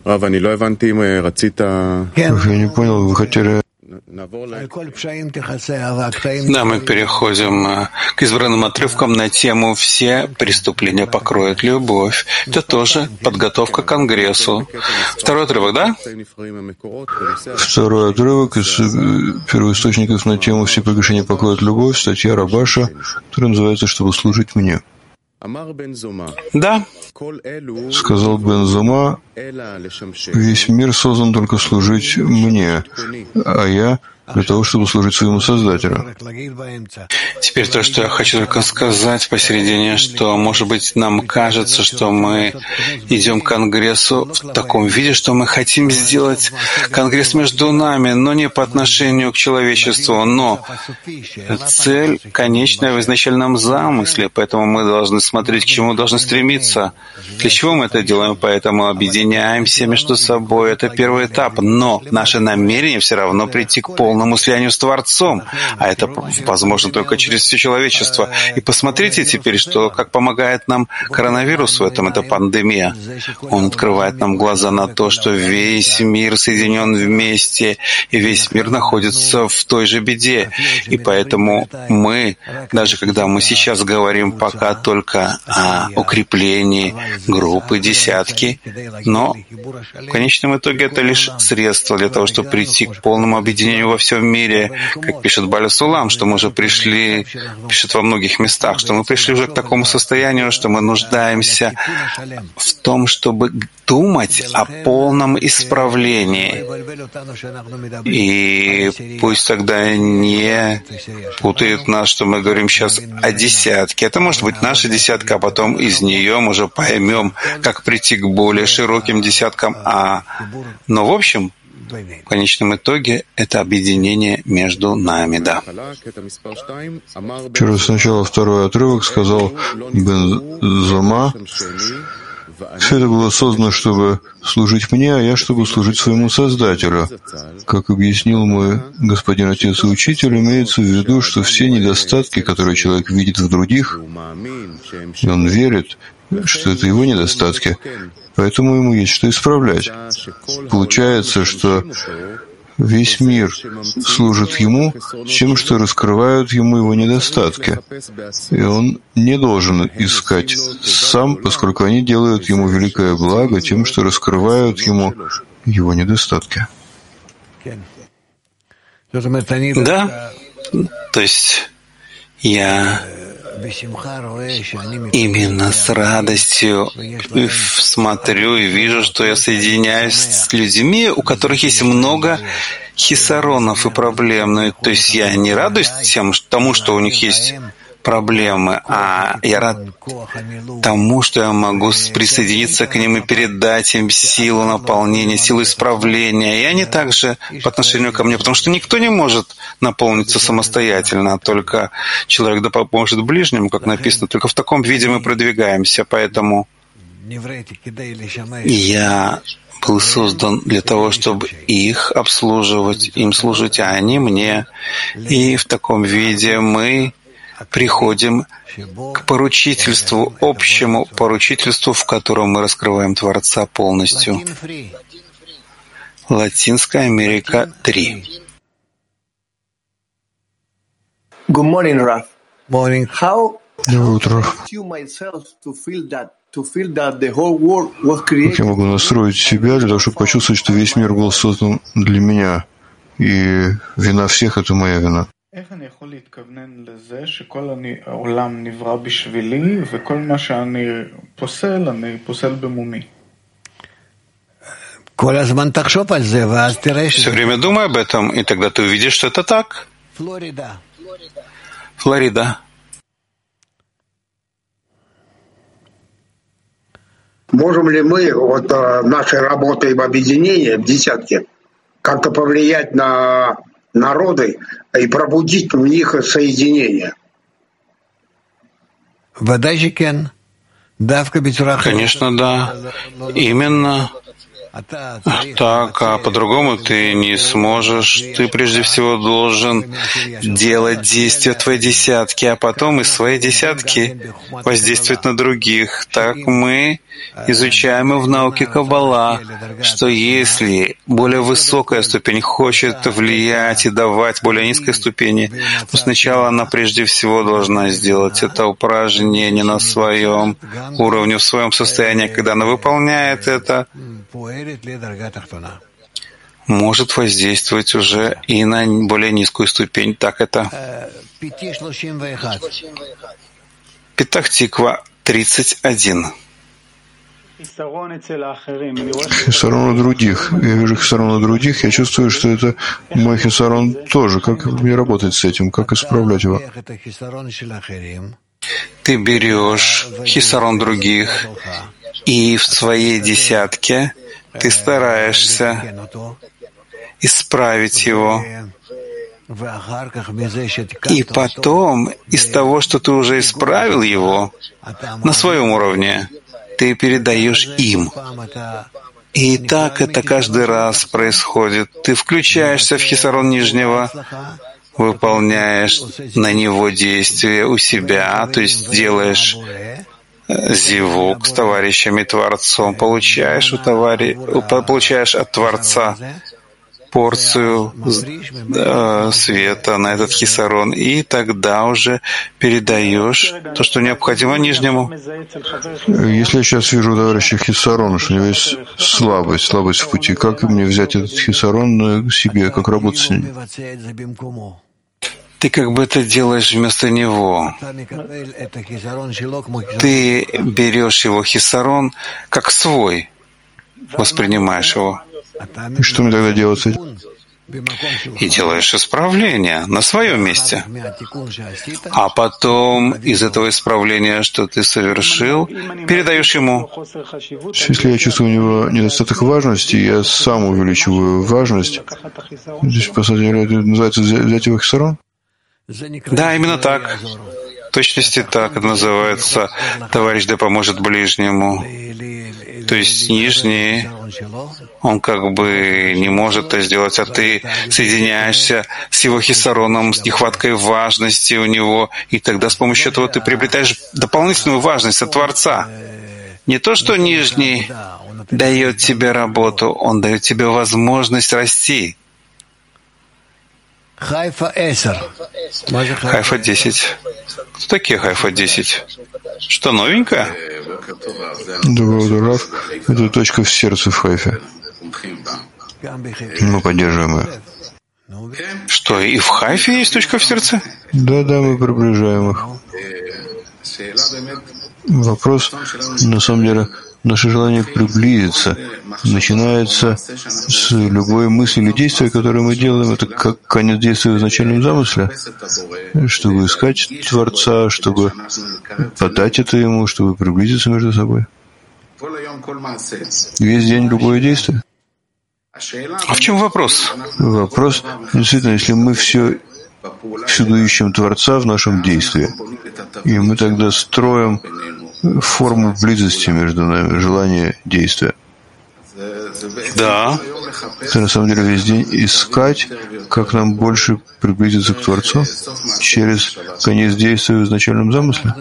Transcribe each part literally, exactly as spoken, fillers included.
Я не понял, вы хотели... Да, мы переходим к избранным отрывкам на тему «Все преступления покроет любовь». Это тоже подготовка к Конгрессу. Второй отрывок, да? Второй отрывок из первоисточников на тему «Все прегрешения покроет любовь», статья Рабаша, которая называется «Чтобы служить мне». Да. Сказал Бен Зума, весь мир создан только служить мне, а я для того, чтобы служить своему Создателю. Теперь то, что я хочу только сказать посередине, что, может быть, нам кажется, что мы идем к Конгрессу в таком виде, что мы хотим сделать Конгресс между нами, но не по отношению к человечеству. Но цель конечная в изначальном замысле, поэтому мы должны смотреть, к чему мы должны стремиться. Для чего мы это делаем? Поэтому объединяемся между собой. Это первый этап. Но наше намерение все равно прийти к полному полному слиянию с Творцом, а это возможно только через все человечество. И посмотрите теперь, что как помогает нам коронавирус в этом, это пандемия. Он открывает нам глаза на то, что весь мир соединен вместе, и весь мир находится в той же беде. И поэтому мы, даже когда мы сейчас говорим пока только о укреплении группы, десятки, но в конечном итоге это лишь средство для того, чтобы прийти к полному объединению во всем мире, как пишет Баля Сулам, что мы уже пришли, пишет во многих местах, что мы пришли уже к такому состоянию, что мы нуждаемся в том, чтобы думать о полном исправлении. И пусть тогда не путают нас, что мы говорим сейчас о десятке. Это может быть наша десятка, а потом из нее мы уже поймем, как прийти к более широким десяткам. А, но в общем, в конечном итоге это объединение между нами, да. Вчера сначала второй отрывок сказал Бен Зума. Все это было создано, чтобы служить мне, а я, чтобы служить своему Создателю. Как объяснил мой господин Отец и Учитель, имеется в виду, что все недостатки, которые человек видит в других, и он верит, что это его недостатки, поэтому ему есть что исправлять. Получается, что весь мир служит ему тем, что раскрывают ему его недостатки. И он не должен искать сам, поскольку они делают ему великое благо тем, что раскрывают ему его недостатки. Да, то есть я именно с радостью смотрю и вижу, что я соединяюсь с людьми, у которых есть много хисаронов и проблем. Ну, то есть я не радуюсь тем, тому, что у них есть проблемы, а я рад тому, что я могу присоединиться к ним и передать им силу наполнения, силу исправления. И они также по отношению ко мне, потому что никто не может наполниться самостоятельно, только человек да поможет ближнему, как написано, только в таком виде мы продвигаемся, поэтому я был создан для того, чтобы их обслуживать, им служить, а они мне. И в таком виде мы приходим к поручительству, общему поручительству, в котором мы раскрываем Творца полностью. Латинская Америка три. Good morning, Raf. Morning. How Доброе утро. you myself to feel that to feel that the whole world was created? Как я могу настроить себя для того, чтобы почувствовать, что весь мир был создан для меня, и вина всех — это моя вина? איך אני יכול להתכוונן לזה שכל העולם נברא בשבילי וכל מה שאני פוסל, אני פוסל במומי? Все время думай об этом, и тогда ты увидишь, что это так. Флорида. Флорида. Можем ли мы вот нашей работой в объединении, в десятке, как-то повлиять на народы и пробудить в них соединение? Конечно, да. Именно Так, а по-другому ты не сможешь. Ты прежде всего должен делать действия твоей десятки, а потом из своей десятки воздействовать на других. Так мы изучаем и в науке Каббала, что если более высокая ступень хочет влиять и давать более низкой ступени, то сначала она прежде всего должна сделать это упражнение на своем уровне, в своем состоянии. Когда она выполняет это, может воздействовать уже и на более низкую ступень. Так это. Петах Тиква, тридцать один. Хисарон у других. Я вижу хисарон у других. Я чувствую, что это мой хисарон тоже. Как мне работать с этим? Как исправлять его? Ты берешь хисарон других, и в своей десятке ты стараешься исправить его. И потом, из того, что ты уже исправил его на своем уровне, ты передаешь им. И так это каждый раз происходит. Ты включаешься в хисарон нижнего, выполняешь на него действие у себя, то есть делаешь зивук с товарищами Творцом, получаешь, у товари... получаешь от Творца порцию э, света на этот хисарон, и тогда уже передаешь то, что необходимо нижнему. Если я сейчас вижу у товарища хисарон, что у него есть слабость, слабость в пути, как мне взять этот хисарон к себе, как работать с ним? Ты как бы это делаешь вместо него. Ты берешь его хисарон как свой, воспринимаешь его. И что мне тогда делать с этим? И делаешь исправление на своем месте. А потом из этого исправления, что ты совершил, передаешь ему. Если я чувствую у него недостаток важности, я сам увеличиваю важность. Здесь, по сути, это называется взять его хисарон? Да, именно так. В точности так это называется «товарищ да поможет ближнему». То есть нижний, он как бы не может это сделать, а ты соединяешься с его хисароном, с нехваткой важности у него, и тогда с помощью этого ты приобретаешь дополнительную важность от Творца. Не то, что нижний дает тебе работу, он дает тебе возможность расти. Хайфа десять. Кто такие Хайфа десять? Что, новенькое? Доброе утро, Раф. Это точка в сердце в Хайфе. Мы поддерживаем ее. Что, и в Хайфе есть точка в сердце? Да, да, мы приближаем их. Вопрос, на самом деле, наше желание приблизиться начинается с любой мысли или действия, которое мы делаем. Это как конец действия в изначальном замысле, чтобы искать Творца, чтобы подать это Ему, чтобы приблизиться между собой. Весь день любое действие. А в чем вопрос? Вопрос, действительно, если мы все всюду ищем Творца в нашем действии, и мы тогда строим форму близости между нами, желание действия. Да. Это на самом деле весь день искать, как нам больше приблизиться к Творцу через конец действия в изначальном замысле.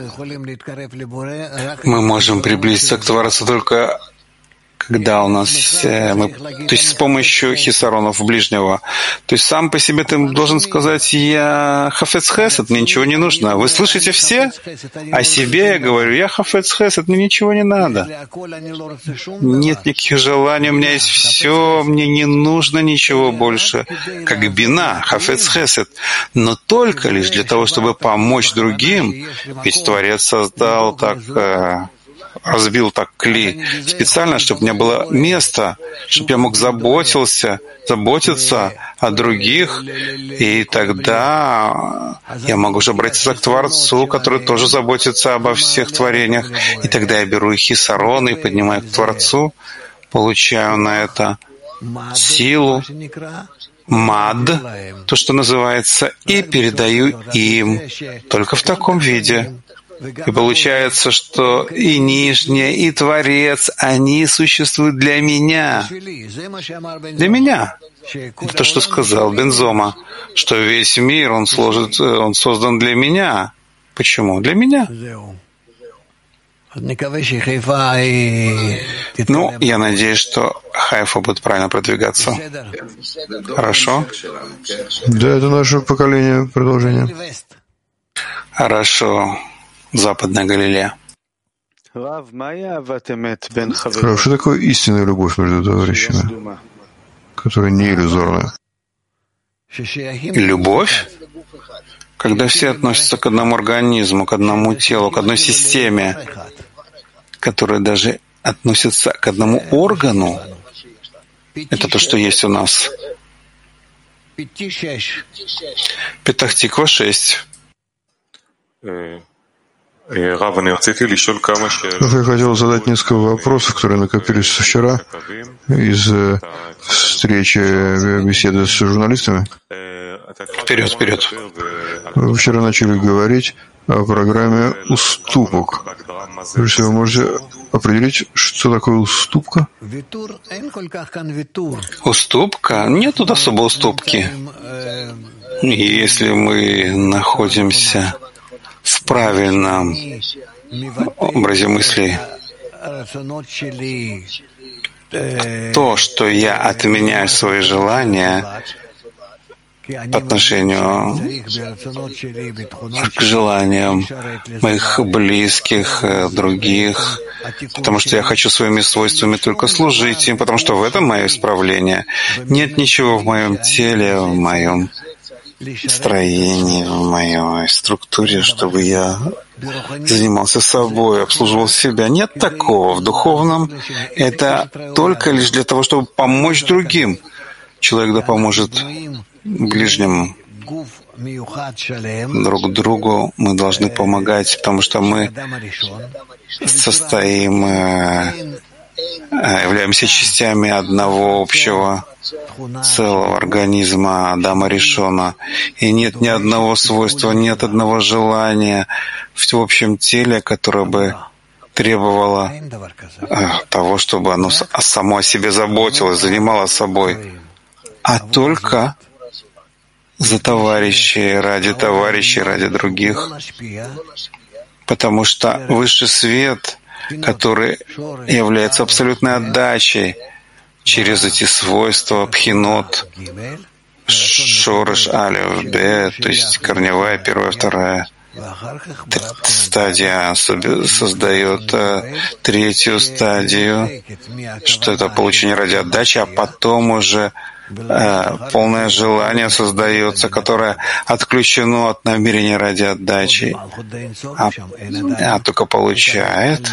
Мы можем приблизиться к Творцу только когда у нас, э, мы, то есть с помощью хисаронов ближнего. То есть сам по себе ты должен сказать: я хафец хесед, мне ничего не нужно. Вы слышите все? О себе я говорю: я хафец хесед, мне ничего не надо. Нет никаких желаний, у меня есть все, мне не нужно ничего больше. Как бина, хафец хесед. Но только лишь для того, чтобы помочь другим, ведь Творец создал так... Э, разбил так кли специально, чтобы у меня было место, чтобы я мог заботился, заботиться о других, и тогда я могу уже обратиться к Творцу, который тоже заботится обо всех творениях, и тогда я беру их хисарон и поднимаю к Творцу, получаю на это силу, мад, то, что называется, и передаю им только в таком виде. И получается, что и Нижнее, и Творец, они существуют для меня. Для меня. Это то, что сказал Бен Зома, что весь мир, он, сложит, он создан для меня. Почему? Для меня. Ну, я надеюсь, что Хайфа будет правильно продвигаться. Хорошо? Да, это наше поколение продолжение. Хорошо. Западная Галилея. Хорошо, что такое истинная любовь между товарищами, которая не иллюзорная? Любовь? Когда все относятся к одному организму, к одному телу, к одной системе, которая даже относится к одному органу, это то, что есть у нас. Петах Тиква шесть. Я хотел задать несколько вопросов, которые накопились вчера из встречи, беседы с журналистами. Вперед, вперед. Вы вчера начали говорить о программе уступок. Если вы можете определить, что такое уступка? Уступка? Нет тут особой уступки. Если мы находимся в правильном образе мыслей, то, что я отменяю свои желания по отношению к желаниям моих близких, других, потому что я хочу своими свойствами только служить им, потому что в этом мое исправление. Нет ничего в моем теле, в моем строении, в моей структуре, чтобы я занимался собой, обслуживал себя. Нет такого. В духовном это только лишь для того, чтобы помочь другим. Человек да поможет ближним друг другу. Мы должны помогать, потому что мы состоим, являемся частями одного общего целого организма Адама Ришона. И нет ни одного свойства, нет одного желания в общем теле, которое бы требовало того, чтобы оно само о себе заботилось, занималось собой, а только за товарищей, ради товарищей, ради других. Потому что высший свет, который является абсолютной отдачей через эти свойства, пхинот, шореш, алев, бет, то есть корневая, первая, вторая стадия создает третью стадию, что это получение ради отдачи, а потом уже полное желание создается, которое отключено от намерения ради отдачи, а, а только получает,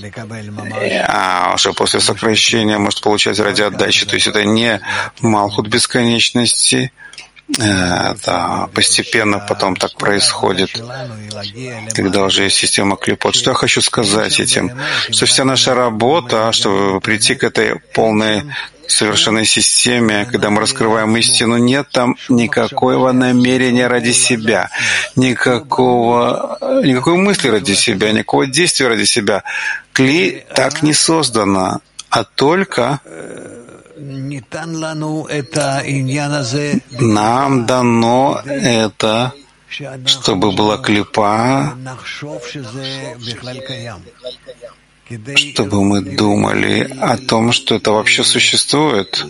а уже после сокращения может получать ради отдачи. То есть это не малхут бесконечности, это постепенно потом так происходит, когда уже есть система клипот. Что я хочу сказать этим? Что вся наша работа, чтобы прийти к этой полной совершенной системе, когда мы раскрываем истину, нет там никакого намерения ради себя, никакого, никакой мысли ради себя, никакого действия ради себя. Кли так не создано, а только нам дано это, чтобы была клипа, чтобы мы думали о том, что это вообще существует,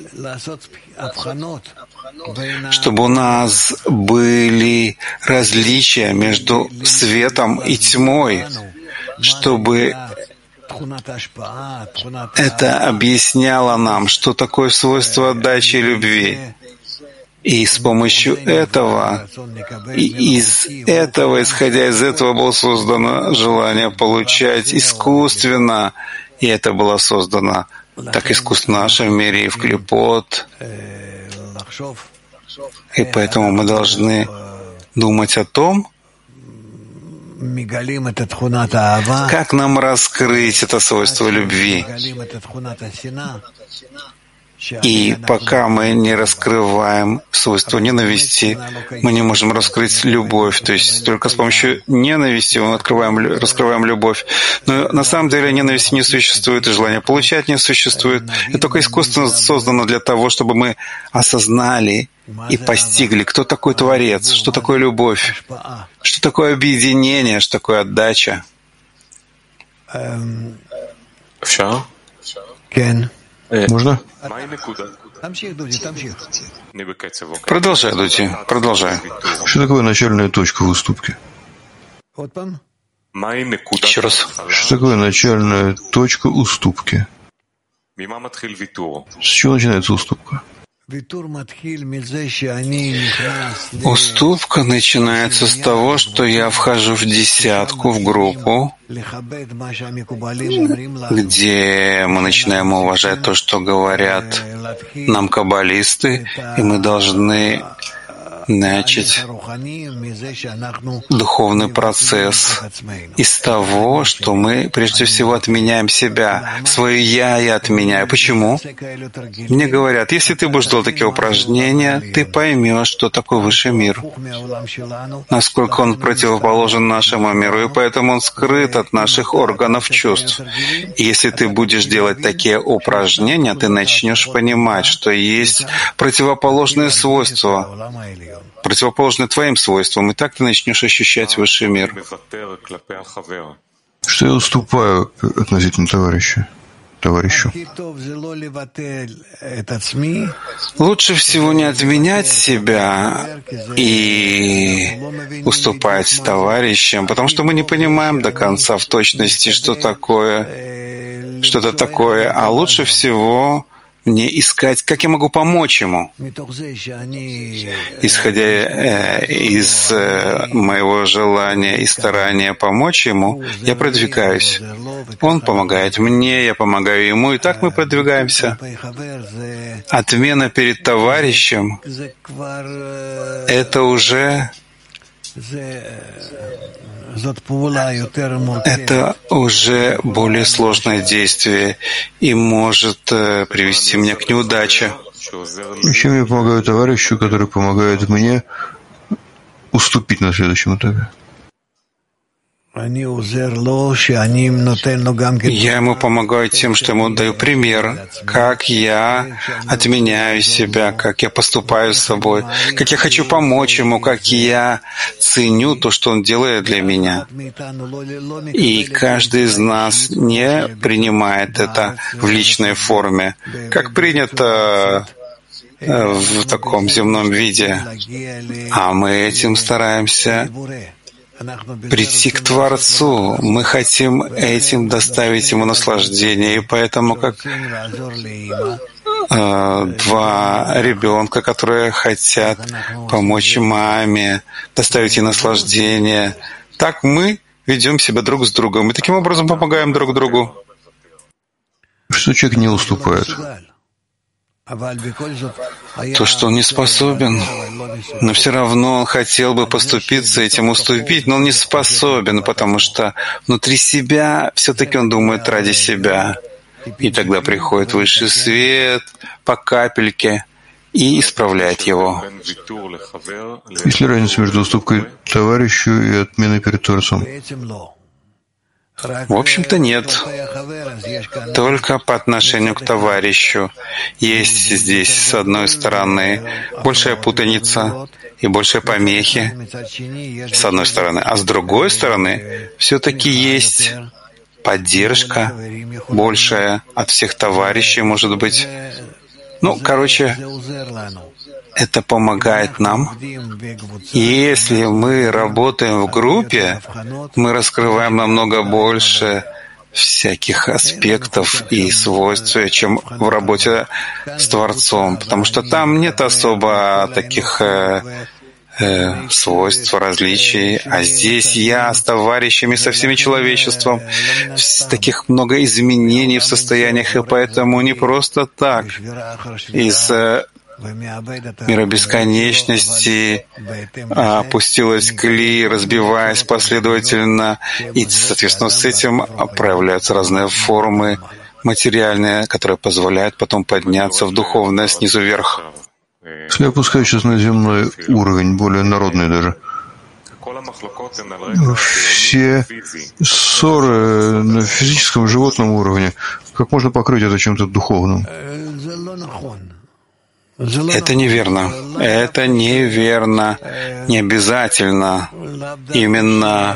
чтобы у нас были различия между светом и тьмой, чтобы это объясняло нам, что такое свойство отдачи и любви. И с помощью этого, и из этого, исходя из этого, было создано желание получать искусственно, и это было создано так искусственно в нашем мире и в клипот. И поэтому мы должны думать о том, как нам раскрыть это свойство любви, И пока мы не раскрываем свойства ненависти, мы не можем раскрыть любовь. То есть только с помощью ненависти мы открываем, раскрываем любовь. Но на самом деле ненависти не существует, и желание получать не существует. Это только искусственно создано для того, чтобы мы осознали и постигли, кто такой Творец, что такое любовь, что такое объединение, что такое отдача. Можно? Продолжай, Дуди, продолжай. Что такое начальная точка в уступке? Еще раз. Что такое начальная точка уступки? С чего начинается уступка? Уступка начинается с того, что я вхожу в десятку, в группу, где мы начинаем уважать то, что говорят нам каббалисты, и мы должны начать духовный процесс из того, что мы прежде всего отменяем себя, свое «я» я отменяю. Почему? Мне говорят, если ты будешь делать такие упражнения, ты поймешь, что такое высший мир, насколько он противоположен нашему миру, и поэтому он скрыт от наших органов чувств. И если ты будешь делать такие упражнения, ты начнешь понимать, что есть противоположные свойства, противоположны твоим свойствам, и так ты начнешь ощущать высший мир. Что я уступаю относительно товарища? Товарищу. Лучше всего не отменять себя и уступать товарищам, потому что мы не понимаем до конца в точности, что такое, что это такое, а лучше всего мне искать, как я могу помочь ему. Исходя э, из э, моего желания и старания помочь ему, я продвигаюсь. Он помогает мне, я помогаю ему, и так мы продвигаемся. Отмена перед товарищем — это уже... Это уже более сложное действие и может э, привести меня к неудаче. Чем я помогаю товарищу, который помогает мне уступить на следующем этапе? Я ему помогаю тем, что ему даю пример, как я отменяю себя, как я поступаю с собой, как я хочу помочь ему, как я ценю то, что он делает для меня. И каждый из нас не принимает это в личной форме, как принято в таком земном виде, а мы этим стараемся прийти к Творцу. Мы хотим этим доставить ему наслаждение, и поэтому как э, два ребенка, которые хотят помочь маме, доставить ей наслаждение, так мы ведем себя друг с другом и таким образом помогаем друг другу. Что человек не уступает? То, что он не способен, но все равно он хотел бы поступиться этим, уступить, но он не способен, потому что внутри себя все-таки он думает ради себя. И тогда приходит высший свет по капельке и исправляет его. Есть ли разница между уступкой товарищу и отменой перед Творцом? В общем-то, нет. Только по отношению к товарищу. Есть здесь, с одной стороны, большая путаница и большие помехи, с одной стороны. А с другой стороны, все-таки есть поддержка большая от всех товарищей, может быть. Ну, короче, это помогает нам. И если мы работаем в группе, мы раскрываем намного больше всяких аспектов и свойств, чем в работе с Творцом, потому что там нет особо таких э, э, свойств, различий, а здесь я с товарищами, со всеми человечеством, таких много изменений в состояниях, и поэтому не просто так из э, мира бесконечности опустилась кли, разбиваясь последовательно, и, соответственно, с этим проявляются разные формы материальные, которые позволяют потом подняться в духовное снизу вверх. Если опускаюсь сейчас на земной уровень, более народный даже, все ссоры на физическом животном уровне, как можно покрыть это чем-то духовным? Это неверно. Это неверно. Не обязательно именно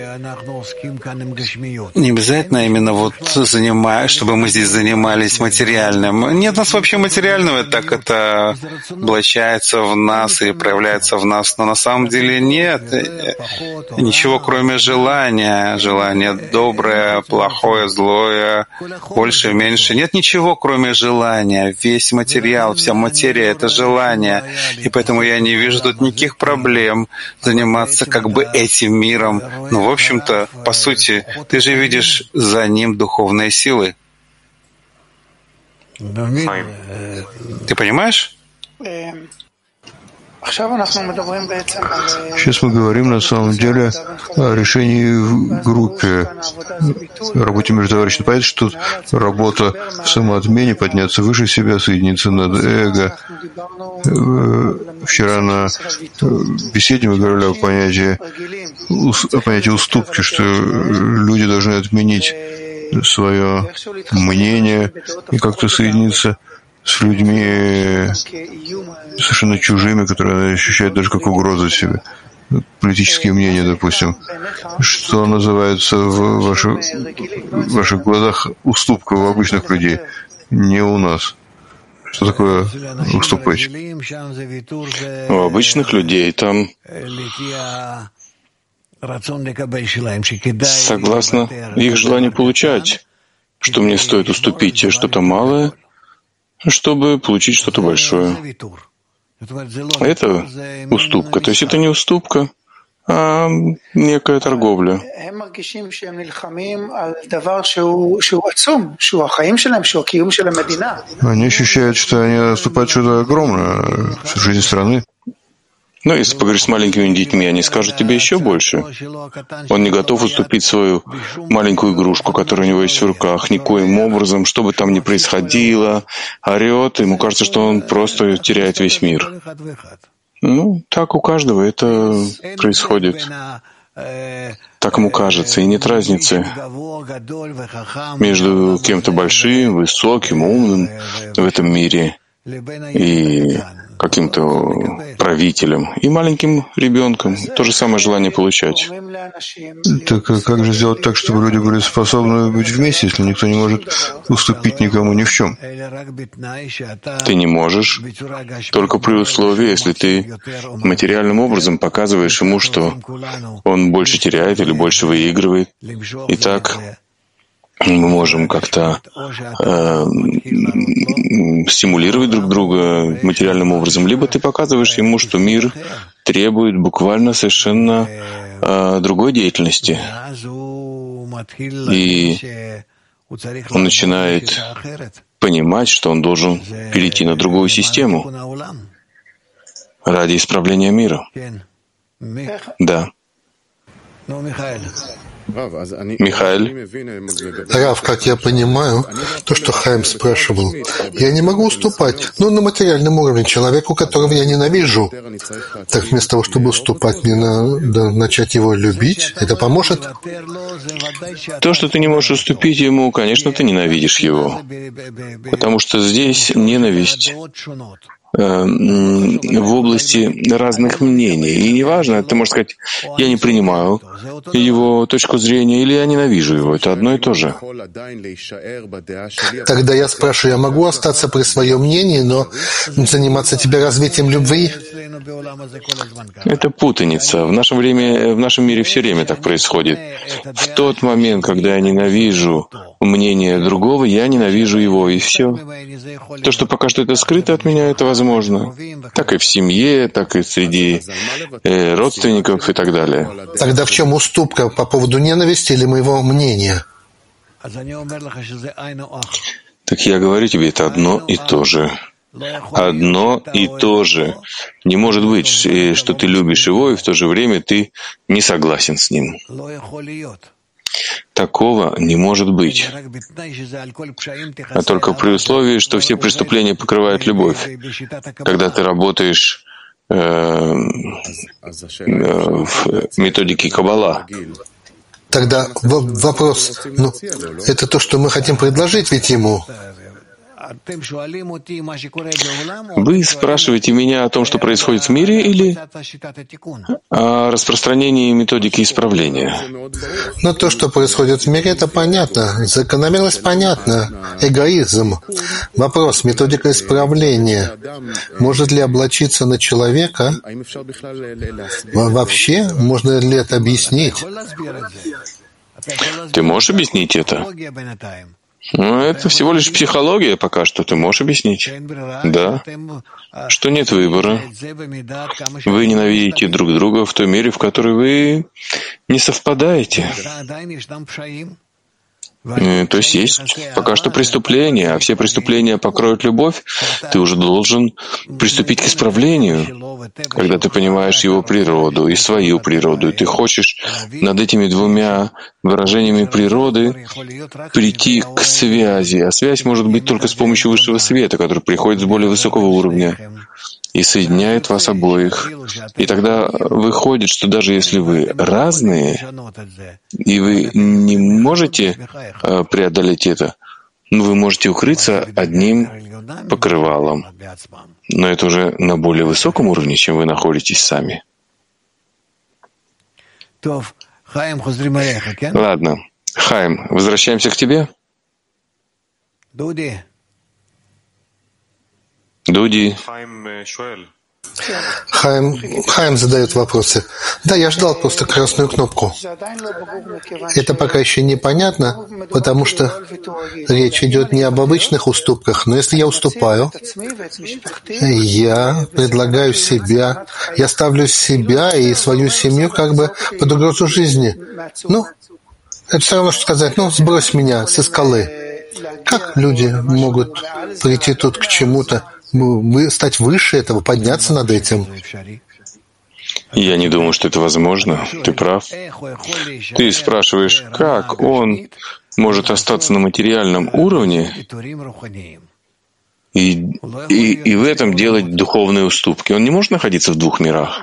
не обязательно именно вот занимаясь, чтобы мы здесь занимались материальным. Нет у нас вообще материального, так это облачается в нас и проявляется в нас. Но на самом деле нет ничего, кроме желания. Желание доброе, плохое, злое, больше, меньше. Нет ничего, кроме желания. Весь материал, вся материя — это желание. И поэтому я не вижу тут никаких проблем заниматься как бы этим миром. Но, в общем-то, по сути, ты же видишь за ним духовные силы. Ты понимаешь? Сейчас мы говорим на самом деле о решении в группе, работе между товарищами. Понятно, что тут работа в самоотмене, подняться выше себя, соединиться над эго. Вчера на беседе мы говорили о понятии, о понятии уступки, что люди должны отменить свое мнение и как-то соединиться с людьми совершенно чужими, которые они ощущают даже как угрозу себе. Политические мнения, допустим. Что называется в ваших, в ваших глазах уступка у обычных людей, не у нас. Что такое уступать? У обычных людей там, согласно их желанию получать, что мне стоит уступить что-то малое, чтобы получить что-то большое. Это уступка. То есть это не уступка, а некая торговля. Они ощущают, что они отступают что-то огромное, всю жизнь страны. Но если поговоришь с маленькими детьми, они скажут тебе еще больше. Он не готов уступить свою маленькую игрушку, которая у него есть в руках, никоим образом, что бы там ни происходило, орет, ему кажется, что он просто теряет весь мир. Ну, так у каждого это происходит. Так ему кажется, и нет разницы между кем-то большим, высоким, умным в этом мире и каким-то правителем и маленьким ребенком. То же самое желание получать. Так а как же сделать так, чтобы люди были способны быть вместе, если никто не может уступить никому ни в чем? Ты не можешь, только при условии, если ты материальным образом показываешь ему, что он больше теряет или больше выигрывает. И так мы можем как-то э, стимулировать друг друга материальным образом, либо ты показываешь ему, что мир требует буквально совершенно э, другой деятельности. И он начинает понимать, что он должен перейти на другую систему ради исправления мира. Да. Михаил. Рав, как я понимаю, то, что Хайм спрашивал, я не могу уступать, ну, на материальном уровне человеку, которого я ненавижу. Так вместо того, чтобы уступать, мне надо начать его любить, это поможет? То, что ты не можешь уступить ему, конечно, ты ненавидишь его. Потому что здесь ненависть в области разных мнений. И неважно, ты можешь сказать, я не принимаю его точку зрения, или я ненавижу его. Это одно и то же. Тогда я спрашиваю, я могу остаться при своем мнении, но заниматься тебе развитием любви? Это путаница. В нашем время, в нашем мире все время так происходит. В тот момент, когда я ненавижу мнение другого, я ненавижу его, и все. То, что пока что это скрыто от меня, это возможно. Так и в семье, так и среди э, родственников и так далее. Тогда в чем уступка по поводу ненависти или моего мнения? Так я говорю тебе, это одно и то же. Одно и то же. Не может быть, что ты любишь его, и в то же время ты не согласен с ним. Такого не может быть. А только при условии, что все преступления покрывает любовь. Когда ты работаешь э, э, в методике Каббала. Тогда вопрос, ну, это то, что мы хотим предложить ведь ему. Вы спрашиваете меня о том, что происходит в мире, или о распространении методики исправления? Но то, что происходит в мире, это понятно. Закономерность понятна. Эгоизм. Вопрос, методика исправления. Может ли облачиться на человека? Вообще, можно ли это объяснить? Ты можешь объяснить это? Ну, это всего лишь психология пока что. Ты можешь объяснить? Да. Что нет выбора. Вы ненавидите друг друга в той мере, в которой вы не совпадаете. То есть есть пока что преступления, а все преступления покроют любовь, ты уже должен приступить к исправлению, когда ты понимаешь его природу и свою природу, и ты хочешь над этими двумя выражениями природы прийти к связи, а связь может быть только с помощью высшего света, который приходит с более высокого уровня и соединяет вас обоих. И тогда выходит, что даже если вы разные, и вы не можете преодолеть это, но вы можете укрыться одним покрывалом. Но это уже на более высоком уровне, чем вы находитесь сами. Ладно. Хаим, возвращаемся к тебе. Дуди. Дуди. Хаим, Хаим задает вопросы. Да, я ждал просто красную кнопку. Это пока еще непонятно, потому что речь идет не об обычных уступках, но если я уступаю, я предлагаю себя, я ставлю себя и свою семью как бы под угрозу жизни. Ну, это все равно, что сказать, ну, сбрось меня со скалы. Как люди могут прийти тут к чему-то, вы стать выше этого, подняться над этим? Я не думаю, что это возможно. Ты прав. Ты спрашиваешь, как он может остаться на материальном уровне и, и, и в этом делать духовные уступки. Он не может находиться в двух мирах.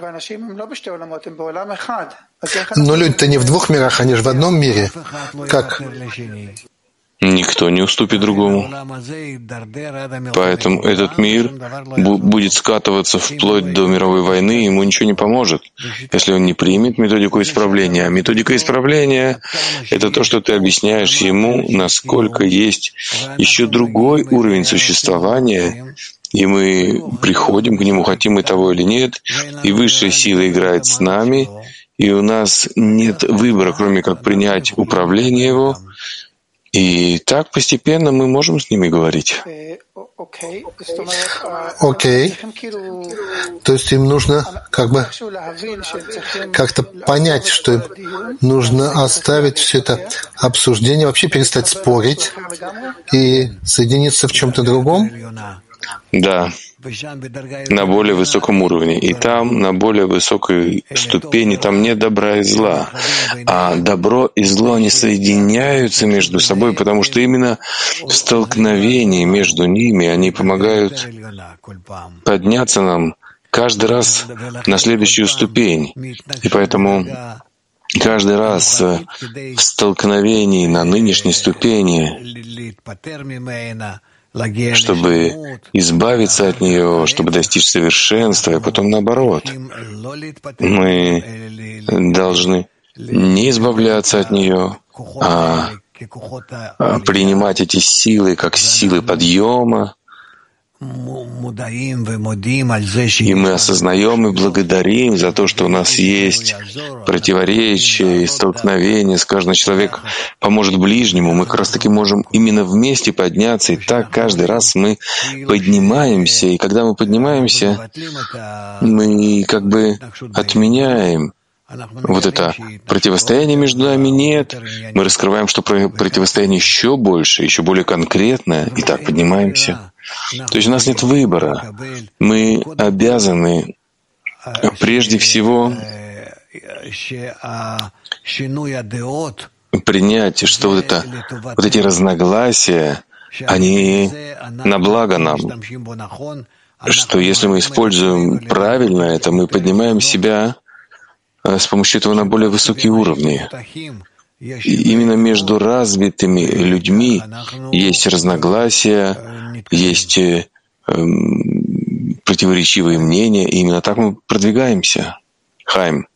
Но люди-то не в двух мирах, они же в одном мире. Как? Никто не уступит другому. Поэтому этот мир бу- будет скатываться вплоть до мировой войны, ему ничего не поможет, если он не примет методику исправления. А методика исправления — это то, что ты объясняешь ему, насколько есть еще другой уровень существования, и мы приходим к нему, хотим мы того или нет, и высшая сила играет с нами, и у нас нет выбора, кроме как принять управление его. И так постепенно мы можем с ними говорить. Окей. Okay. То есть им нужно как бы как-то понять, что им нужно оставить все это обсуждение, вообще перестать спорить и соединиться в чем-то другом? Да, на более высоком уровне. И там, на более высокой ступени, там нет добра и зла. А добро и зло, они соединяются между собой, потому что именно в столкновении между ними они помогают подняться нам каждый раз на следующую ступень. И поэтому каждый раз в столкновении на нынешней ступени, чтобы избавиться от нее, чтобы достичь совершенства, и потом наоборот. Мы должны не избавляться от нее, а принимать эти силы как силы подъема. И мы осознаем и благодарим за то, что у нас есть противоречия и столкновения. С каждым человек поможет ближнему. Мы как раз таки можем именно вместе подняться. И так каждый раз мы поднимаемся. И когда мы поднимаемся, мы как бы отменяем вот это противостояние между нами нет. Мы раскрываем, что противостояние еще больше, еще более конкретное. И так поднимаемся. То есть у нас нет выбора. Мы обязаны прежде всего принять, что вот, это, вот эти разногласия, они на благо нам, что если мы используем правильно это, мы поднимаем себя с помощью этого на более высокие уровни. И именно между развитыми людьми есть разногласия, есть э, противоречивые мнения, и именно так мы продвигаемся. Хайм.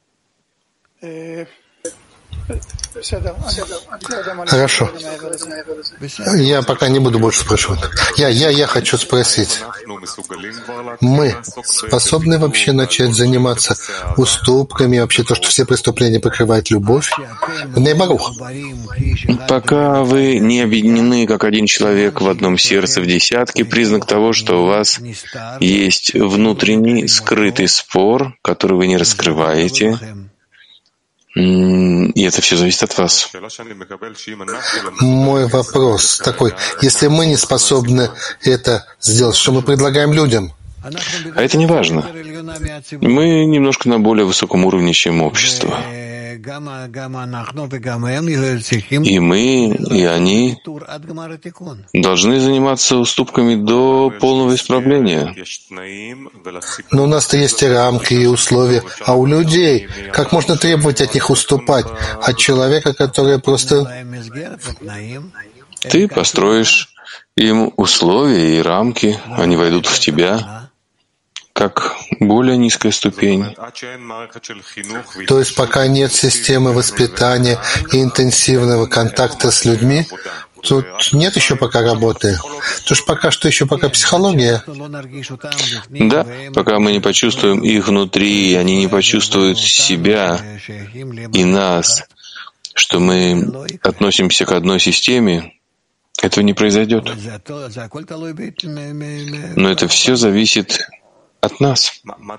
Хорошо. Я пока не буду больше спрашивать. Я, я, я хочу спросить. Мы способны вообще начать заниматься уступками, вообще то, что все преступления покрывает любовь? Не Барух. Пока вы не объединены как один человек в одном сердце в десятке, признак того, что у вас есть внутренний скрытый спор, который вы не раскрываете. И это все зависит от вас. Мой вопрос такой. Если мы не способны это сделать, что мы предлагаем людям? А это не важно. Мы немножко на более высоком уровне, чем общество. И мы, и они должны заниматься уступками до полного исправления. Но у нас-то есть и рамки, и условия. А у людей, как можно требовать от них уступать? От человека, который просто... Ты построишь им условия и рамки, они войдут в тебя, как более низкая ступень. То есть пока нет системы воспитания и интенсивного контакта с людьми, тут нет еще пока работы. То есть пока что еще пока психология. Да, пока мы не почувствуем их внутри, они не почувствуют себя и нас, что мы относимся к одной системе, этого не произойдет. Но это все зависит от нас.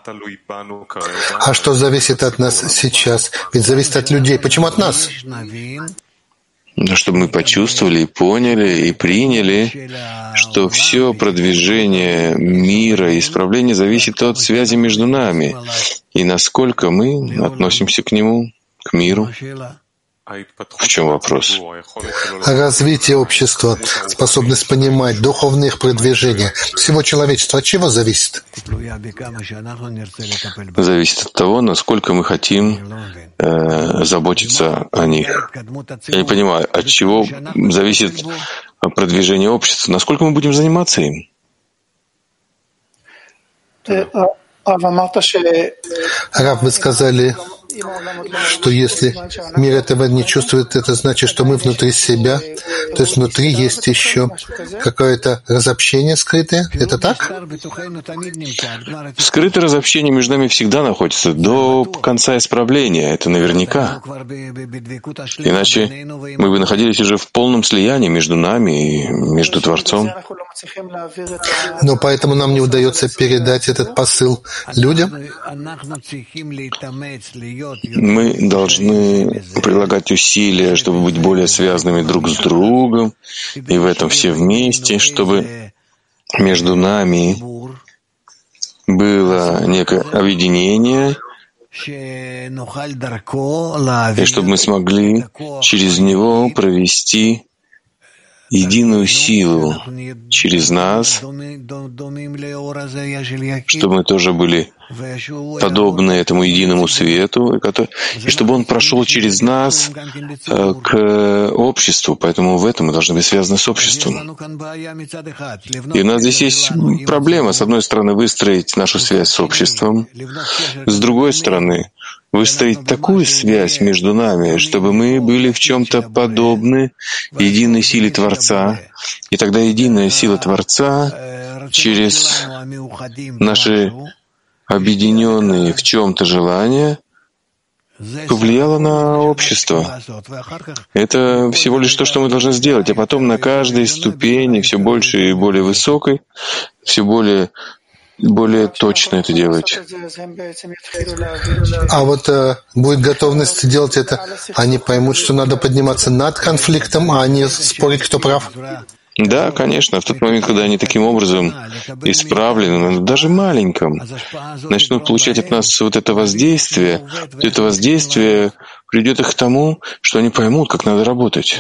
А что зависит от нас сейчас? Ведь зависит от людей. Почему от нас? Чтобы мы почувствовали, и поняли, и приняли, что все продвижение мира и исправление зависит от связи между нами и насколько мы относимся к нему, к миру. В чем вопрос? Развитие общества, способность понимать, духовное их продвижение, всего человечества от чего зависит? Зависит от того, насколько мы хотим э, заботиться о них. Я не понимаю, от чего зависит продвижение общества, насколько мы будем заниматься им. Рав, вы сказали, что если мир этого не чувствует, это значит, что мы внутри себя, то есть внутри есть еще какое-то разобщение скрытое. Это так? Скрытое разобщение между нами всегда находится до конца исправления. Это наверняка. Иначе мы бы находились уже в полном слиянии между нами и между Творцом. Но поэтому нам не удается передать этот посыл людям. Мы должны прилагать усилия, чтобы быть более связанными друг с другом, и в этом все вместе, чтобы между нами было некое объединение, и чтобы мы смогли через него провести единую силу через нас, чтобы мы тоже были подобны этому единому свету, и чтобы он прошел через нас к обществу. Поэтому в этом мы должны быть связаны с обществом. И у нас здесь есть проблема. С одной стороны, выстроить нашу связь с обществом. С другой стороны, выстроить такую связь между нами, чтобы мы были в чем-то подобны единой силе Творца. И тогда единая сила Творца через наши объединенные в чем-то желания повлияла на общество. Это всего лишь то, что мы должны сделать, а потом на каждой ступени, все больше и более высокой, все более более точно это делать. А вот э, будет готовность делать это, они поймут, что надо подниматься над конфликтом, а не спорить, кто прав. Да, конечно, в тот момент, когда они таким образом исправлены, но даже маленьком, начнут получать от нас вот это воздействие, то это воздействие приведет их к тому, что они поймут, как надо работать.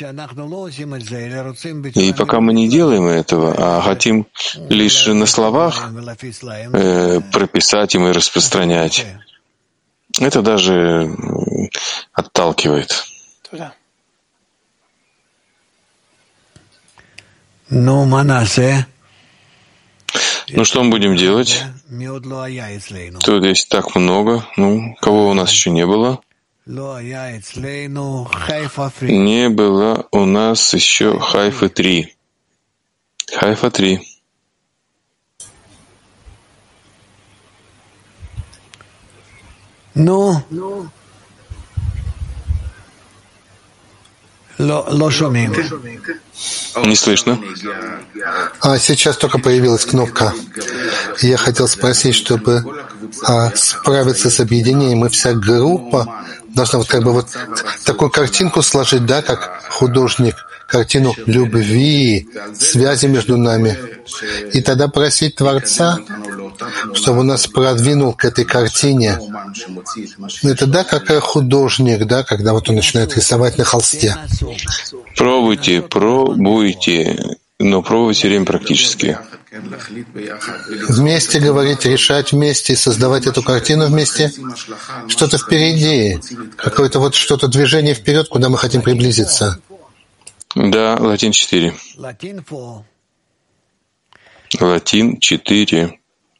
И пока мы не делаем этого, а хотим лишь на словах э, прописать им и распространять, это даже отталкивает. Ну, что мы будем делать? Тут есть так много, ну, кого у нас еще не было? Не было у нас еще Хайфа три. Хайфа три. Ну, не слышно. А сейчас только появилась кнопка. Я хотел спросить, чтобы а, справиться с объединением, и вся группа должна вот как бы вот такую картинку сложить, да, как художник, картину любви, связи между нами. И тогда просить Творца, чтобы он нас продвинул к этой картине. Это да, как художник, да, когда вот он начинает рисовать на холсте. Пробуйте, пробуйте, но пробуйте время практически. Вместе говорить, решать вместе и создавать эту картину вместе. Что-то впереди, какое-то вот что-то движение вперед, куда мы хотим приблизиться. Да, латин четыре. Латин четыре.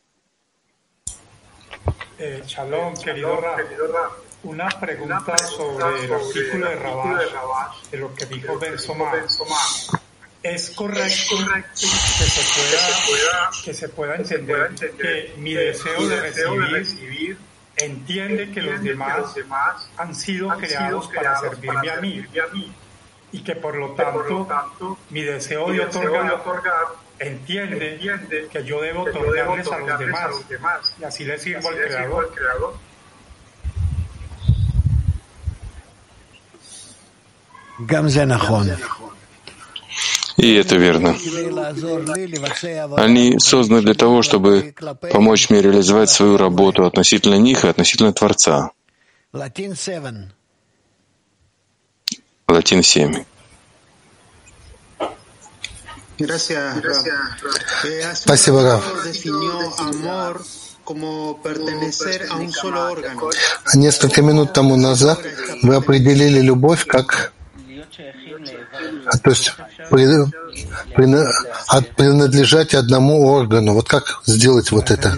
Shalom, querido Rab. Una pregunta sobre el artículo de Rabash, de lo que dijo Ben Somar. ¿Es correcto que se pueda, que se pueda entender que mi deseo de recibir entiende que los demás han sido creados para servirme a mí y que por lo tanto mi deseo de otorgar entiende que yo debo otorgarles a los demás y así le sirvo al Creador? И это верно. Они созданы для того, чтобы помочь мне реализовать свою работу относительно них и относительно Творца. Латин семь. Спасибо, Рав. Несколько минут тому назад вы определили любовь как, то есть принадлежать одному органу. Вот как сделать вот это?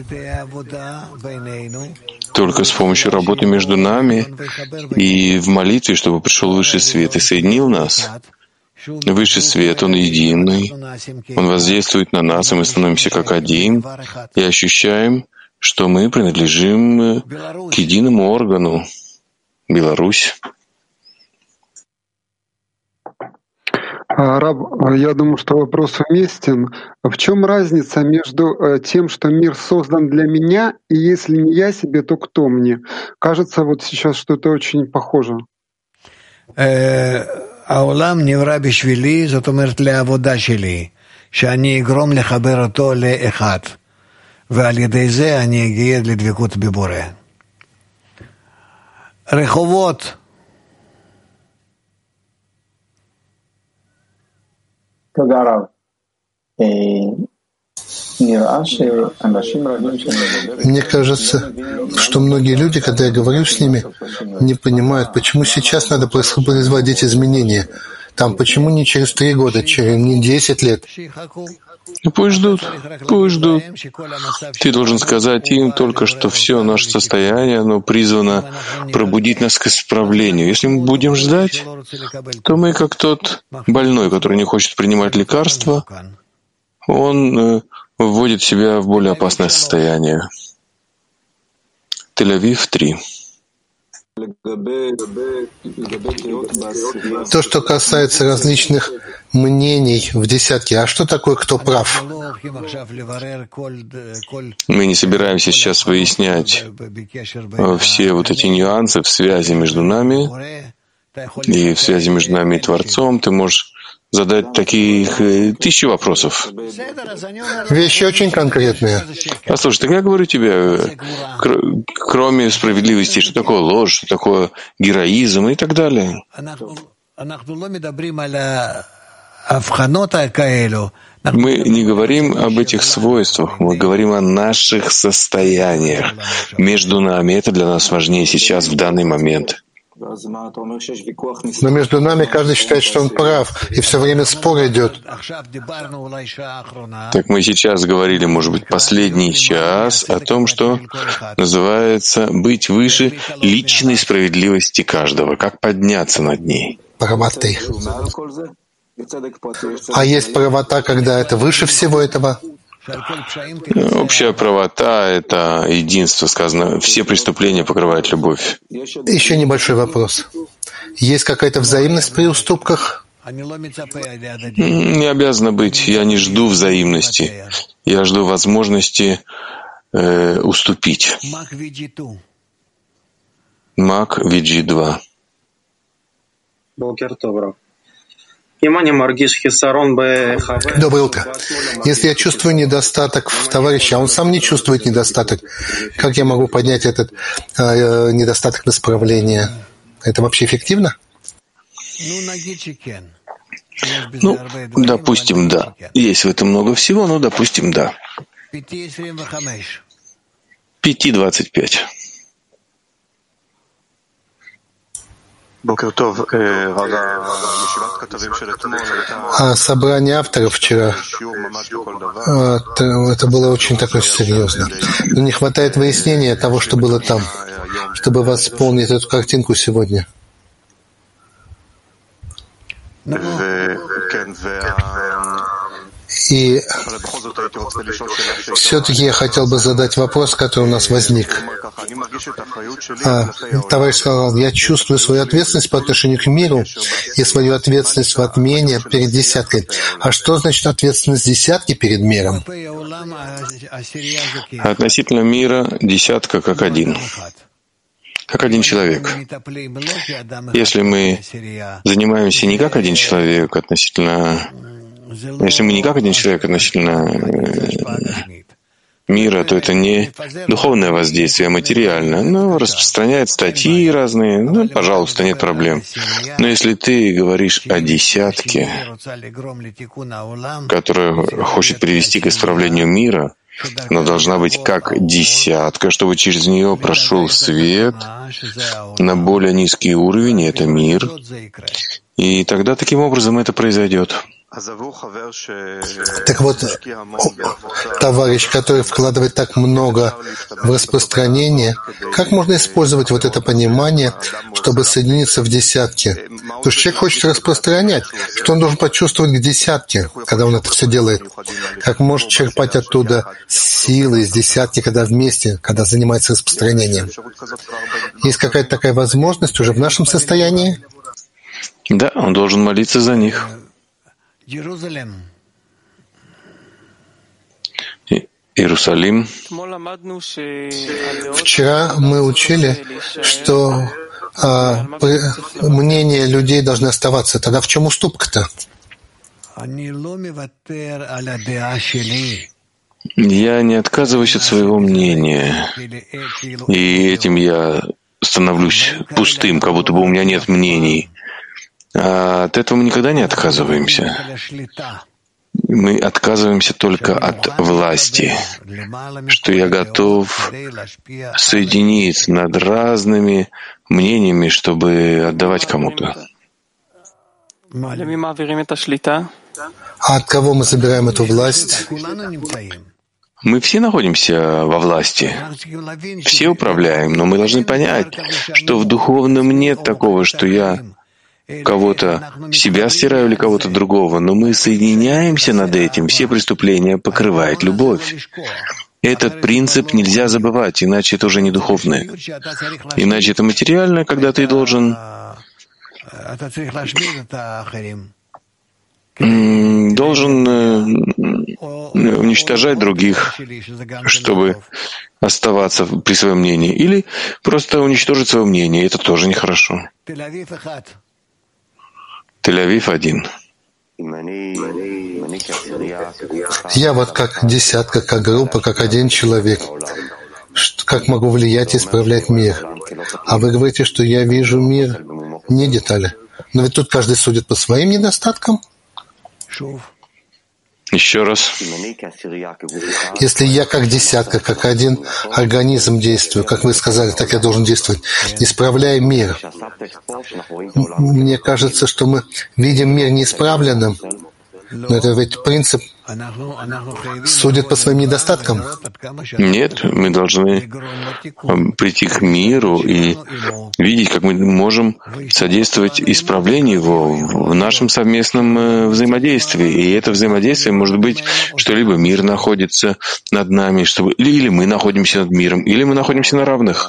Только с помощью работы между нами и в молитве, чтобы пришел высший свет и соединил нас. Высший свет, он единый, он воздействует на нас, и мы становимся как один, и ощущаем, что мы принадлежим к единому органу — Беларусь. Раб, я думаю, что вопрос уместен. В чем разница между тем, что мир создан для меня, и если не я себе, то кто мне? Кажется, вот сейчас что-то очень похоже. העולם נברא בשבילי, זאת אומרת לעבודה שלי, שאני אגרום לחבר אותו לאחד, ועל ידי זה אני אגיע לדבקות בבורא. רחובות. תודה רב. Мне кажется, что многие люди, когда я говорю с ними, не понимают, почему сейчас надо производить изменения. Там почему не через три года, через не десять лет. Ну, пусть ждут, пусть ждут. Ты должен сказать им только, что все наше состояние, оно призвано пробудить нас к исправлению. Если мы будем ждать, то мы как тот больной, который не хочет принимать лекарства, он вводит себя в более опасное состояние. Тель-Авив три. То, что касается различных мнений в десятке, а что такое кто прав? Мы не собираемся сейчас выяснять все вот эти нюансы в связи между нами И в связи между нами и Творцом ты можешь задать таких тысячу вопросов. Вещи очень конкретные. Послушай, так я говорю тебе, кр- кроме справедливости, что такое ложь, что такое героизм и так далее. Мы не говорим об этих свойствах, мы говорим о наших состояниях между нами. Это для нас важнее сейчас, в данный момент. Но между нами каждый считает, что он прав, и все время спор идет. Так мы сейчас говорили, может быть, последний час о том, что называется быть выше личной справедливости каждого, как подняться над ней. Правоты. А есть правота, когда это выше всего этого? Общая правота — это единство, сказано, все преступления покрывает любовь. Еще небольшой вопрос. Есть какая-то взаимность при уступках? Не обязано быть. Я не жду взаимности. Я жду возможности э, уступить. Мак Виджи два. Доброе утро. Если я чувствую недостаток в товарище, а он сам не чувствует недостаток, как я могу поднять этот э, недостаток в исправление? Это вообще эффективно? Ну, допустим, да. Есть в этом много всего, но, допустим, да. пять двадцать пять. А собрание авторов вчера, это было очень такое серьезно. Но не хватает выяснения того, что было там, чтобы восполнить эту картинку сегодня. И все-таки я хотел бы задать вопрос, который у нас возник. А, товарищ сказал, я чувствую свою ответственность по отношению к миру и свою ответственность в отмене перед десяткой. А что значит ответственность десятки перед миром? Относительно мира десятка как один. Как один человек. Если мы занимаемся не как один человек относительно... Если мы не как один человек относительно мира, то это не духовное воздействие, а материальное. Ну, распространяет статьи разные, ну, пожалуйста, нет проблем. Но если ты говоришь о десятке, которая хочет привести к исправлению мира, она должна быть как десятка, чтобы через нее прошел свет на более низкий уровень, и это мир. И тогда таким образом это произойдет. Так вот, товарищ, который вкладывает так много в распространение, как можно использовать вот это понимание, чтобы соединиться в десятке? Потому что человек хочет распространять, что он должен почувствовать к десятке, когда он это все делает. Как может черпать оттуда силы из десятки, когда вместе, когда занимается распространением? Есть какая-то такая возможность уже в нашем состоянии? Да, он должен молиться за них. Иерусалим. Вчера мы учили, что а, мнения людей должны оставаться. Тогда в чем уступка-то? Я не отказываюсь от своего мнения, и этим я становлюсь пустым, как будто бы у меня нет мнений. А от этого мы никогда не отказываемся. Мы отказываемся только от власти, что я готов соединиться над разными мнениями, чтобы отдавать кому-то. А от кого мы забираем эту власть? Мы все находимся во власти, все управляем, но мы должны понять, что в духовном нет такого, что я кого-то себя стираю или кого-то другого, но мы соединяемся над этим. Все преступления покрывает любовь. Этот принцип нельзя забывать, иначе это уже не духовное. Иначе это материальное, когда ты должен должен уничтожать других, чтобы оставаться при своем мнении, или просто уничтожить свое мнение. Это тоже нехорошо. Тель-Авив один. Я вот как десятка, как группа, как один человек. Как могу влиять и исправлять мир? А вы говорите, что я вижу мир, не детали. Но ведь тут каждый судит по своим недостаткам. Еще раз. Если я как десятка, как один организм действую, как вы сказали, так я должен действовать, исправляя мир. Мне кажется, что мы видим мир неисправленным. Но это ведь принцип судит по своим недостаткам. Нет, мы должны прийти к миру и видеть, как мы можем содействовать исправлению его в нашем совместном взаимодействии. И это взаимодействие может быть, что либо мир находится над нами, чтобы, или мы находимся над миром, или мы находимся на равных.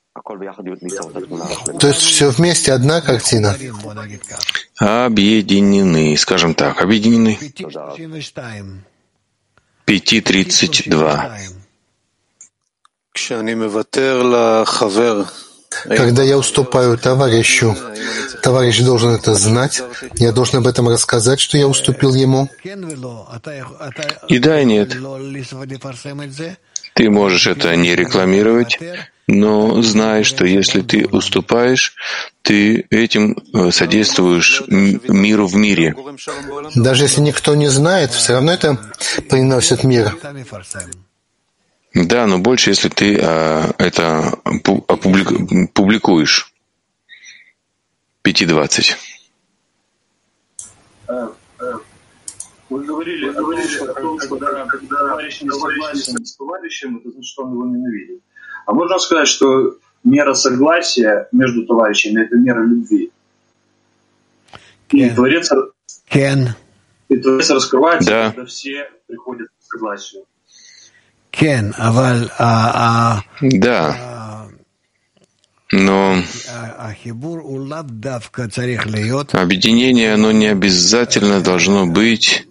То есть все вместе одна картина? Объединены, скажем так, объединены. пять тридцать два. Когда я уступаю товарищу, товарищ должен это знать, я должен об этом рассказать, что я уступил ему. И да, и нет. Ты можешь это не рекламировать, но знай, что если ты уступаешь, ты этим содействуешь миру в мире. Даже если никто не знает, все равно это приносит мир. Да, но больше, если ты а, это опублику, публикуешь. пять двадцать. Вы говорили, Вы говорили что, о том, что когда, когда товарищ не согласен с товарищем, это значит, что он его ненавидит. А можно сказать, что мера согласия между товарищами — это мера любви. И Творец, и Творец раскрывается, да. Когда все приходят к согласию. Да. Но объединение, оно не обязательно должно быть,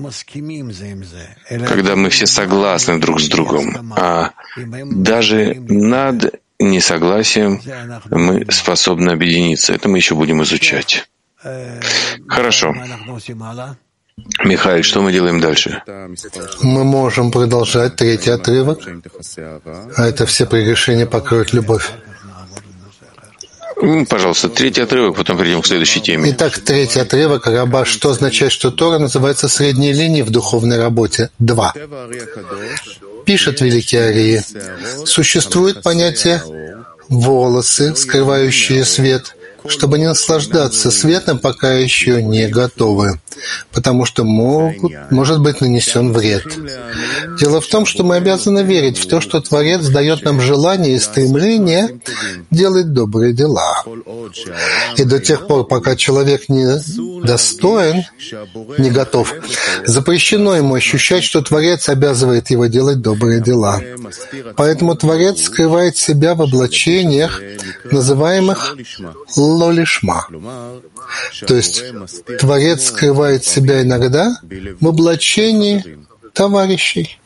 когда мы все согласны друг с другом, а даже над несогласием мы способны объединиться. Это мы еще будем изучать. Хорошо. Михаил, что мы делаем дальше? Мы можем продолжать третий отрывок, а это все прегрешения покроет любовь. Пожалуйста, третий отрывок, потом перейдем к следующей теме. Итак, третий отрывок раба, что означает, что Тора называется средней линией в духовной работе. Два. Пишет великий Арии. Существует понятие волосы, скрывающие свет, чтобы не наслаждаться светом, пока еще не готовы, потому что могут, может быть нанесен вред. Дело в том, что мы обязаны верить в то, что Творец дает нам желание и стремление делать добрые дела. И до тех пор, пока человек не достоин, не готов, запрещено ему ощущать, что Творец обязывает его делать добрые дела. Поэтому Творец скрывает себя в облачениях, называемых лолишма. То есть Творец скрывает себя иногда в облачении товарищей.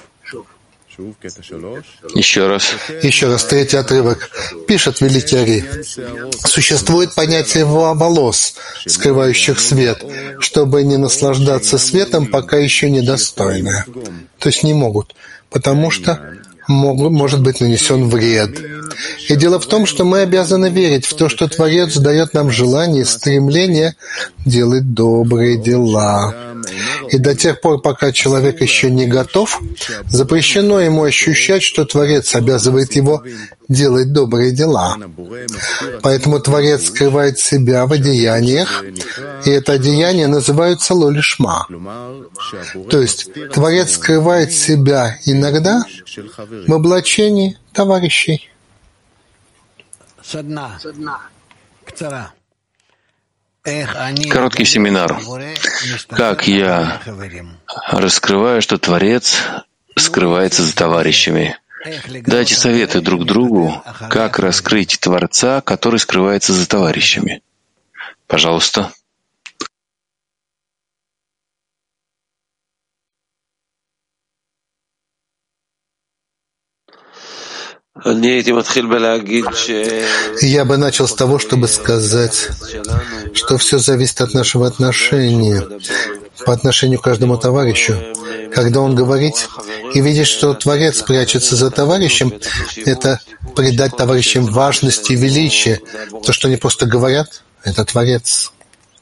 Еще раз. Еще раз, третий отрывок. Пишет великий Ари. Существует понятие волос, скрывающих свет, чтобы не наслаждаться светом, пока еще недостойны. То есть не могут, потому что могут, может быть нанесен вред. И дело в том, что мы обязаны верить в то, что Творец дает нам желание и стремление делать добрые дела. И до тех пор, пока человек еще не готов, запрещено ему ощущать, что Творец обязывает его делать добрые дела. Поэтому Творец скрывает себя в одеяниях, и это одеяние называется лолишма. То есть Творец скрывает себя иногда в облачении товарищей. Короткий семинар. Как я раскрываю, что Творец скрывается за товарищами. Дайте советы друг другу, как раскрыть Творца, который скрывается за товарищами. Пожалуйста. Я бы начал с того, чтобы сказать, что все зависит от нашего отношения по отношению к каждому товарищу. Когда он говорит и видит, что Творец прячется за товарищем, это придать товарищам важность и величие. То, что они просто говорят, это Творец.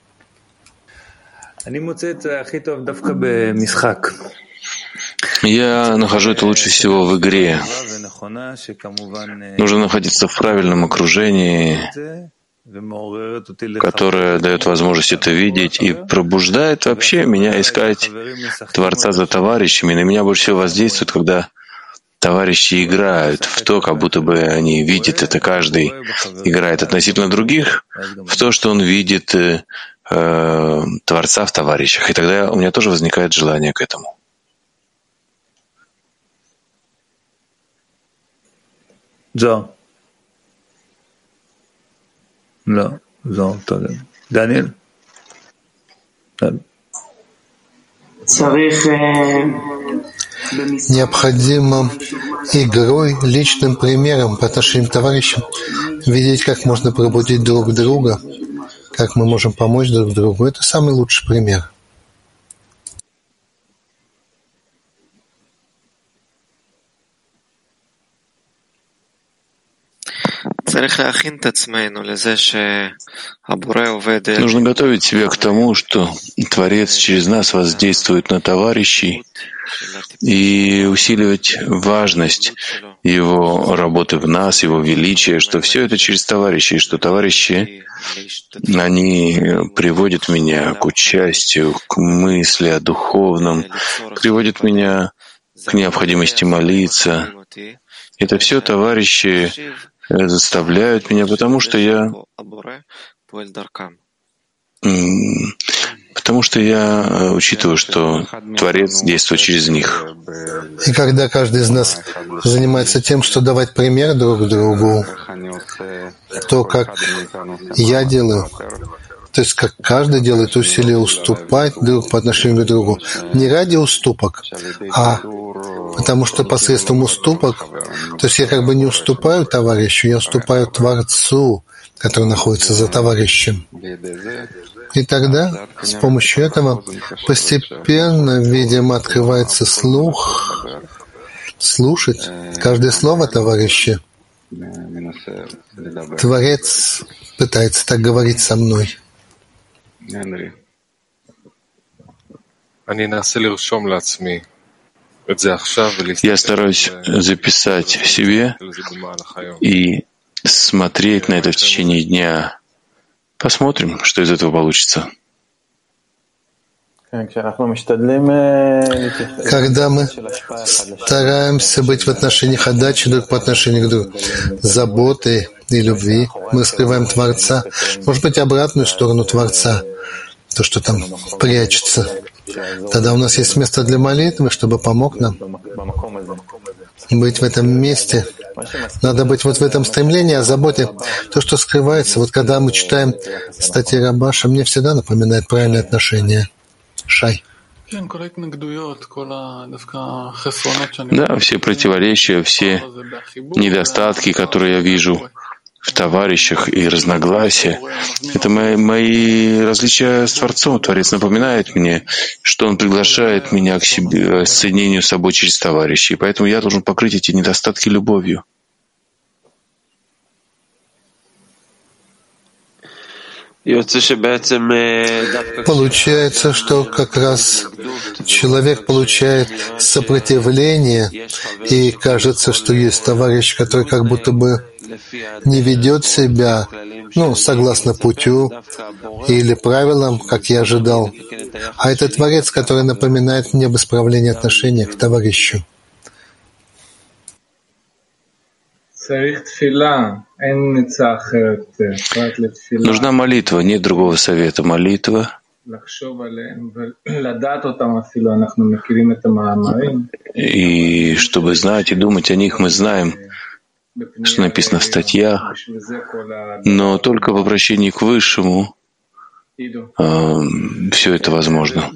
Я нахожу это лучше всего в игре. Нужно находиться в правильном окружении, которое дает возможность это видеть и пробуждает вообще меня искать Творца за товарищами. На меня больше всего воздействует, когда товарищи играют в то, как будто бы они видят это, каждый играет относительно других, в то, что он видит э, Творца в товарищах. И тогда у меня тоже возникает желание к этому. Джо. לא, זו תודה. דניאל? Необходимо игрой, личным примером по отношению к товарищам видеть, как можно пробудить друг друга, как мы можем помочь друг другу. Это самый лучший пример. Нужно готовить себя к тому, что Творец через нас воздействует на товарищей, и усиливать важность Его работы в нас, Его величия, что все это через товарищей, что товарищи, они приводят меня к участию, к мысли о духовном, приводят меня к необходимости молиться. Это все товарищи заставляют меня, потому что я потому что я учитываю, что Творец действует через них. И когда каждый из нас занимается тем, что давать пример друг другу, то, как я делаю, то есть как каждый делает усилия уступать друг по отношению к другу, не ради уступок, а потому что посредством уступок, то есть я как бы не уступаю товарищу, я уступаю Творцу, который находится за товарищем. И тогда с помощью этого постепенно, видимо, открывается слух, слушать каждое слово товарища. Творец пытается так говорить со мной. Я стараюсь записать себе и смотреть на это в течение дня. Посмотрим, что из этого получится. Когда мы стараемся быть в отношениях отдачи друг по отношению к другу, заботы и любви, мы скрываем Творца, может быть, обратную сторону Творца, то, что там прячется. Тогда у нас есть место для молитвы, чтобы помог нам быть в этом месте. Надо быть вот в этом стремлении о заботе. То, что скрывается, вот когда мы читаем статьи Рабаша, мне всегда напоминает правильное отношение. Шай. Да, все противоречия, все недостатки, которые я вижу в товарищах и разногласия, это мои, мои различия с Творцом. Творец напоминает мне, что Он приглашает меня к себе, к соединению с собой через товарищей, и поэтому я должен покрыть эти недостатки любовью. Получается, что как раз человек получает сопротивление, и кажется, что есть товарищ, который как будто бы не ведет себя, ну, согласно путю или правилам, как я ожидал. А это Творец, который напоминает мне об исправлении отношения к товарищу. Нужна молитва, нет другого совета. Молитва. И чтобы знать и думать о них, мы знаем, что написано в статьях, но только в обращении к Высшему все это возможно.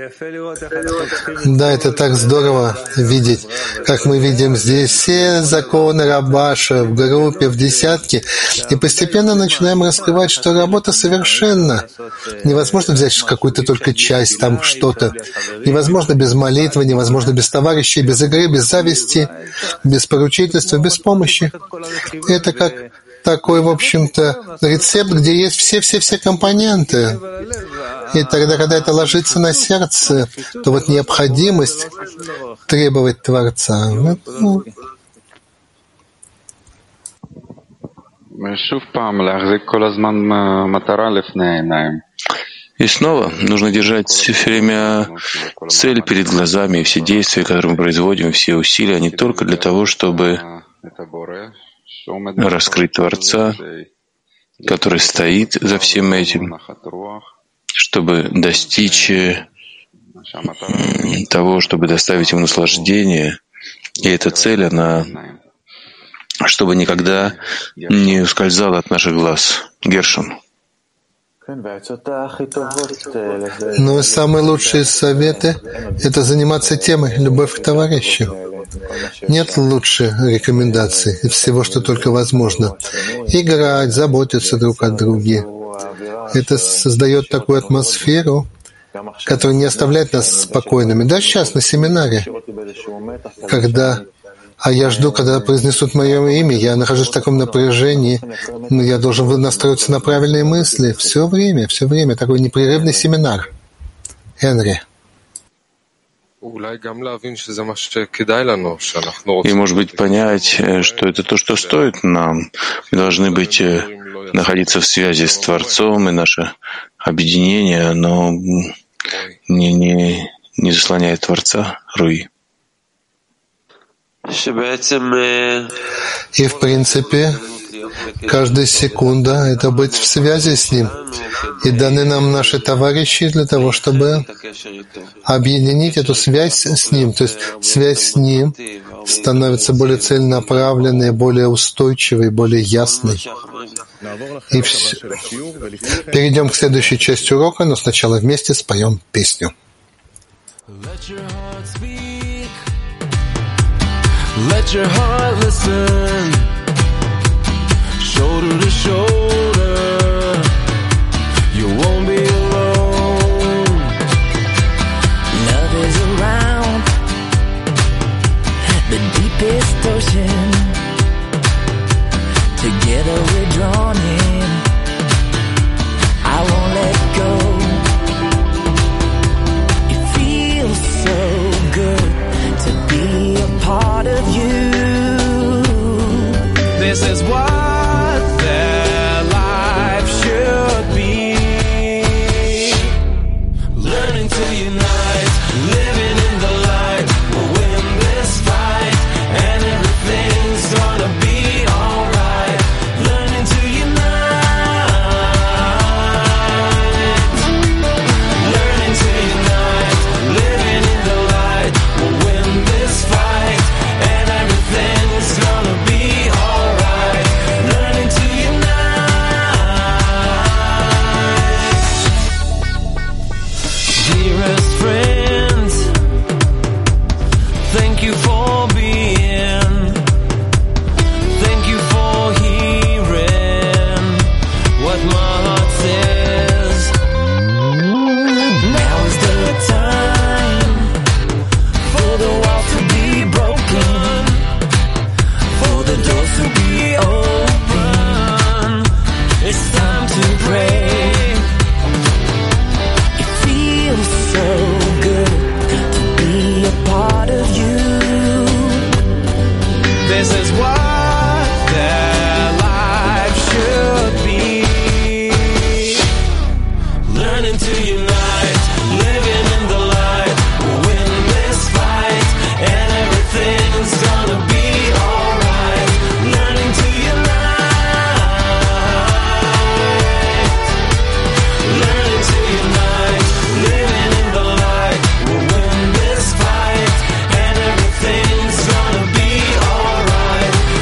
Да, это так здорово видеть, как мы видим здесь все законы Рабаша в группе, в десятке, и постепенно начинаем раскрывать, что работа совершенна. Невозможно взять какую-то только часть, там что-то. Невозможно без молитвы, невозможно без товарищей, без игры, без зависти, без поручительства, без помощи. Это как такой, в общем-то, рецепт, где есть все-все-все компоненты. И тогда, когда это ложится на сердце, то вот необходимость требовать Творца. Ну, И снова нужно держать все время цель перед глазами, и все действия, которые мы производим, все усилия, не только для того, чтобы раскрыть Творца, который стоит за всем этим, чтобы достичь того, чтобы доставить ему наслаждение. И эта цель, она, чтобы никогда не ускользала от наших глаз. Гершон. Но самые лучшие советы — это заниматься темой «любовь к товарищу». Нет лучше рекомендаций и всего, что только возможно. Играть, заботиться друг о друге. Это создает такую атмосферу, которая не оставляет нас спокойными. Да, сейчас на семинаре, когда... А я жду, когда произнесут мое имя, я нахожусь в таком напряжении, но я должен настроиться на правильные мысли. Все время, все время. Такой непрерывный семинар. Энри. И, может быть, понять, что это то, что стоит нам. Мы должны быть, находиться в связи с Творцом, и наше объединение, оно не, не, не заслоняет Творца, Руи. И, в принципе, каждая секунда — это быть в связи с Ним. И даны нам наши товарищи для того, чтобы объединить эту связь с Ним. То есть связь с Ним становится более целенаправленной, более устойчивой, более ясной. И все. Перейдем к следующей части урока, но сначала вместе споем песню. Let your heart listen, shoulder to shoulder, you won't be alone. Love is around the deepest ocean, together we're drawn in, I won't let go. It feels so good to be a part of you. This is what their life should be. Learning to unite, living in the light. We'll win this fight, and everything's gonna be alright. Learning to unite, learning to unite, living in the light. We'll win this fight, and everything's gonna be alright. Learning to unite. Dearest friends, thank you for being, thank you for hearing what my heart says. Now is the time for the walls to be broken, for the doors to be open. It's time to pray. It feels so good to be a part of you. This is what their life should be. Learning to unite, living in the light. We'll win this fight, and everything's gonna be alright. Learning to unite, learning to unite, living in the light. We'll win this fight, and everything's gonna be alright.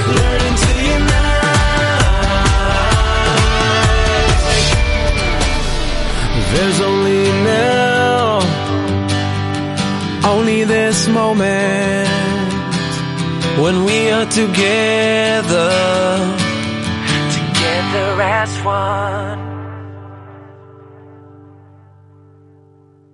this moment when we are together, together as one.